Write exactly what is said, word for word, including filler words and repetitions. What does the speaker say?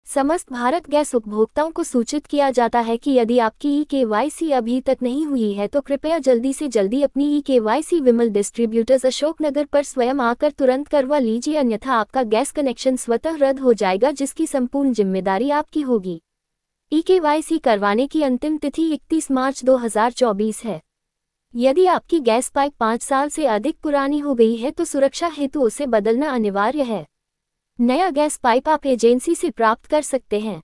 समस्त भारत गैस उपभोक्ताओं को सूचित किया जाता है कि यदि आपकी ई केवाईसी अभी तक नहीं हुई है तो कृपया जल्दी से जल्दी अपनी e KYC Vimal distributors Ashoknagar पर स्वयं आकर तुरंत करवा लीजिए, अन्यथा आपका गैस कनेक्शन स्वतः रद्द हो जाएगा, जिसकी संपूर्ण जिम्मेदारी आपकी होगी। ई केवाईसी करवाने की अंतिम तिथि इकतीस मार्च दो हज़ार चौबीस है। यदि आपकी गैस पाइप पाँच साल से अधिक पुरानी हो गई है तो सुरक्षा हेतु उसे बदलना अनिवार्य है। नया गैस पाइप आप एजेंसी से प्राप्त कर सकते हैं।